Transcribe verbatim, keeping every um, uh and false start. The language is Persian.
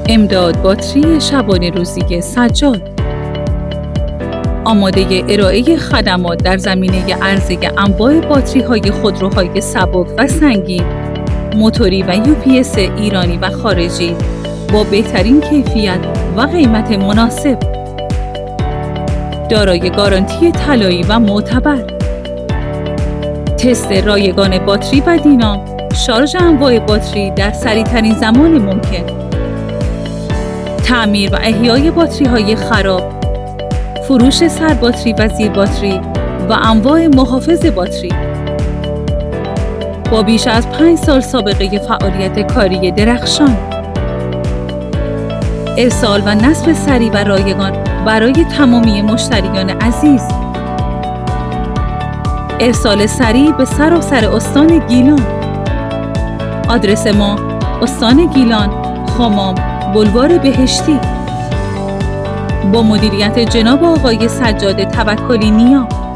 امداد باتری شبانه روزی سجاد. آماده ارائه خدمات در زمینه عرضه انواع باتری‌های خودروهای سبک و سنگین، موتوری و یو پی اس ایرانی و خارجی با بهترین کیفیت و قیمت مناسب. دارای گارانتی طلایی و معتبر. تست رایگان باتری و دینام، شارژ انواع باتری در سریع‌ترین زمان ممکن. تعمیر و احیای باتری‌های خراب، فروش سر باتری و زیر باتری و انواع محافظ باتری. با بیش از پنج سال سابقه فعالیت کاری درخشان. ارسال و نصب سریع و رایگان برای تمامی مشتریان عزیز. ارسال سریع به سراسر استان گیلان. آدرس ما: استان گیلان، خمام، بلوار بهشتی. با مدیریت جناب آقای سجاد توکلی نیا.